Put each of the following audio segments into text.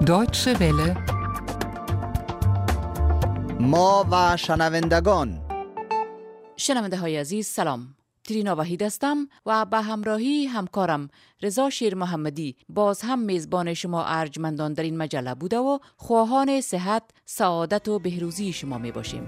Deutsche Welle. ما و شنوندگان. شنونده های عزیز سلام. ترینا وحید هستم و به همراهی همکارم رضا شیر محمدی باز هم میزبان شما ارجمندان در این مجله بوده و خواهان صحت، سعادت و بهروزی شما می باشیم.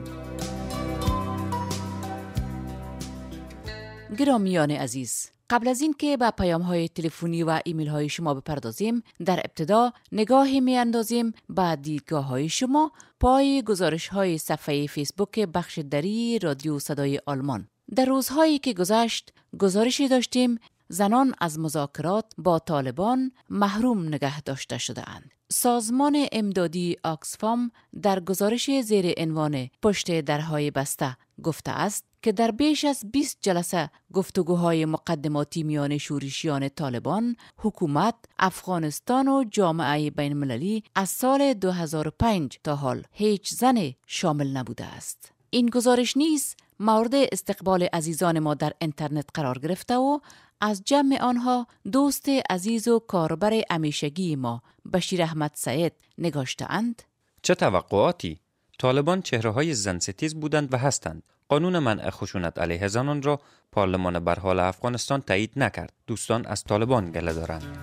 گرامیان عزیز، قبل از این که به پیام‌های تلفنی و ایمیل‌های شما بپردازیم، در ابتدا نگاهی می‌اندازیم به دیدگاه‌های شما پای گزارش‌های صفحه فیسبوک بخش دری رادیو صدای آلمان. در روزهایی که گذشت، گزارشی داشتیم زنان از مذاکرات با طالبان محروم نگه داشته شده‌اند. سازمان امدادی آکسفام در گزارش زیر عنوان پشت درهای بسته گفته است که در بیش از 20 جلسه گفتگوهای مقدماتی میان شورشیان طالبان، حکومت، افغانستان و جامعه بین المللی از سال 2005 تا حال هیچ زن شامل نبوده است. این گزارش نیز مورد استقبال عزیزان ما در اینترنت قرار گرفته و از جمع آنها دوست عزیز و کاربر همیشگی ما بشیر احمد سعید نگاشته‌اند. چه توقعاتی؟ طالبان چهره‌های زنستیز بودند و هستند. قانون منع خشونت علیه زنان را پارلمان برحال افغانستان تایید نکرد. دوستان از طالبان گله دارند.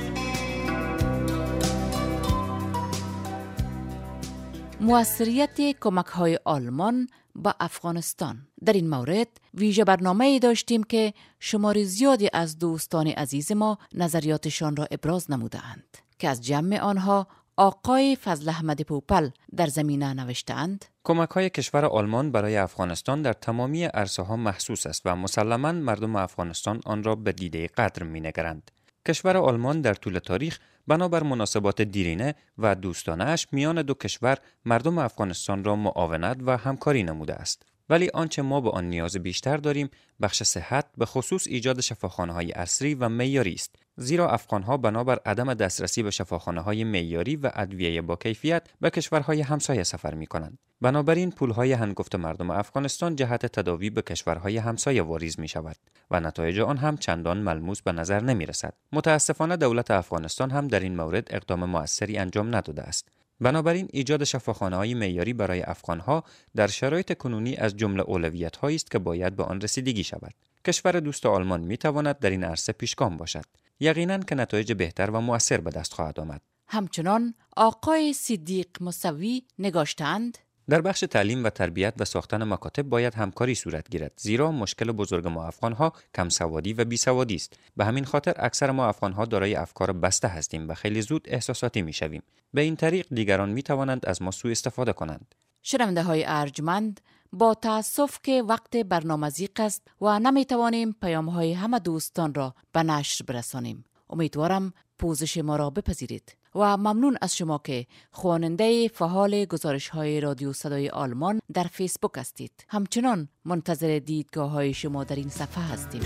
موثریت کمک‌های آلمان با افغانستان. در این مورد ویژه برنامه‌ای داشتیم که شمار زیادی از دوستان عزیز ما نظریاتشان را ابراز نمودند که از جمع آنها آقای فضل احمد پوپل در زمینه نوشتند: کمک‌های کشور آلمان برای افغانستان در تمامی عرصه‌ها محسوس است و مسلماً مردم افغانستان آن را به دیده قدر می‌نگرند. کشور آلمان در طول تاریخ بنابر مناسبات دیرینه و دوستانه‌اش میان دو کشور مردم افغانستان را معاونت و همکاری نموده است. ولی آنچه ما به آن نیاز بیشتر داریم بخش صحت، به خصوص ایجاد شفاخانه‌های عصری و معیاری است. زیرا افغان‌ها بنابر عدم دسترسی به شفاخانه‌های معیاری و ادویه با کیفیت به کشورهای همسایه سفر می‌کنند. بنابراین پول‌های هنگفت مردم افغانستان جهت تداوی به کشورهای همسایه واریز می‌شود و نتایج آن هم چندان ملموس به نظر نمی‌رسد. متأسفانه دولت افغانستان هم در این مورد اقدام مؤثری انجام نداده است. بنابراین ایجاد شفاخانه‌های معیاری برای افغان‌ها در شرایط کنونی از جمله اولویت‌هایی است که باید به آن رسیدگی شود. کشور دوست آلمان می‌تواند در این عرصه پیشگام باشد. یقیناً که نتایج بهتر و مؤثر به دست خواهد آمد. همچنان آقای صدیق موسوی نگاشتند: در بخش تعلیم و تربیت و ساختن مکاتب باید همکاری صورت گیرد، زیرا مشکل بزرگ ما افغان‌ها کم سوادی و بیسوادی است. به همین خاطر اکثر ما افغان‌ها دارای افکار بسته هستیم و خیلی زود احساساتی می‌شویم. به این طریق دیگران می‌توانند از ما سوء استفاده کنند. شنونده‌های ارجمند، با تأسف که وقت برنامه ضیق است و نمی‌توانیم پیام‌های همه دوستان را به نشر برسانیم. امیدوارم پوزش ما را بپذیرید و ممنون از شما که خواننده فعال گزارش‌های رادیو صدای آلمان در فیسبوک هستید. همچنان منتظر دیدگاه‌های شما در این صفحه هستیم.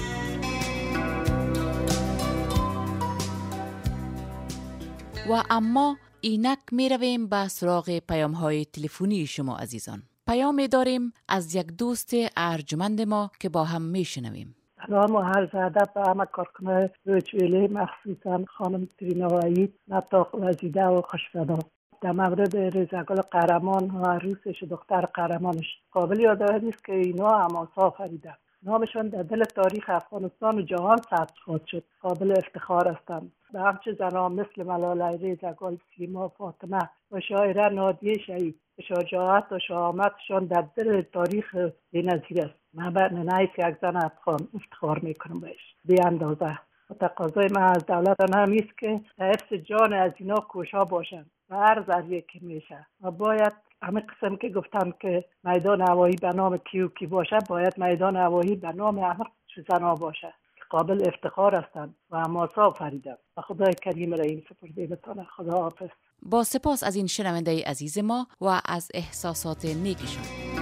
و اما اینک می رویم به سراغ پیام‌های تلفنی شما عزیزان. پیامی داریم از یک دوست ارجمند ما که با هم میشنویم. سلام و عرض ادب به همه کارکنان دویچه، مخصوصا خانم ترینا وحید، نطاق وزیده و خوشفدا. در مورد رضاگل قهرمان و عروسش دختر قهرمانش قابل یادآوری است که اینا حماسا آفریدند. نامشان در دل تاریخ افغانستان و جهان ثبت خواهد شد. قابل افتخار هستند. به همچه زنان مثل ملال رضاگل، سیما، فاطمه و شاعره نادیه شهید، شجاعت و شهامتشان در دل تاریخ بی‌نظیر است. من به نهایت یک زن افغان افتخار میکنم بهش بی اندازه. و تقاضای من از دولت آنها است که حفظ جان از اینا کوشا باشند و هر ذریعه که میشه و باید همه قسم که گفتم که میدان هوایی به نام کیوکی باشه، باید میدان هوایی به نام همه زنها باشه که قابل افتخار هستند و حماسه آفریدند. و خدای کریم را این سپرده بتانه. خدا حافظ. با سپاس از این شنونده عزیز ما و از احساسات نیکشان.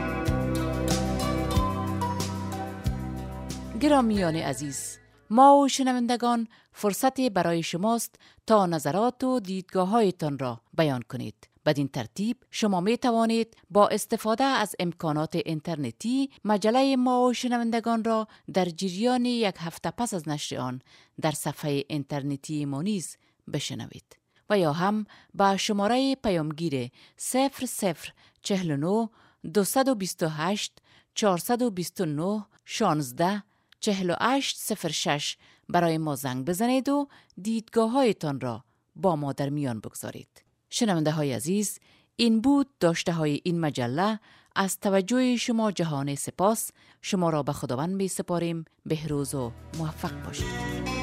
گرامیان عزیز، ما و شنوندگان فرصتی برای شماست تا نظرات و دیدگاه‌هایتان را بیان کنید. بدین ترتیب شما می توانید با استفاده از امکانات اینترنتی مجله ما و شنوندگان را در جریان یک هفته پس از نشر آن در صفحه اینترنتی ما نیز بشنوید. و یا هم با شماره پیامگیر 0049 228 429 16 4806 برای ما زنگ بزنید و دیدگاه‌هایتان را با ما در میان بگذارید. شنونده های عزیز، این بود داشته های این مجله. از توجه شما جهان سپاس. شما را به خداوند می سپاریم. بهروز و موفق باشید.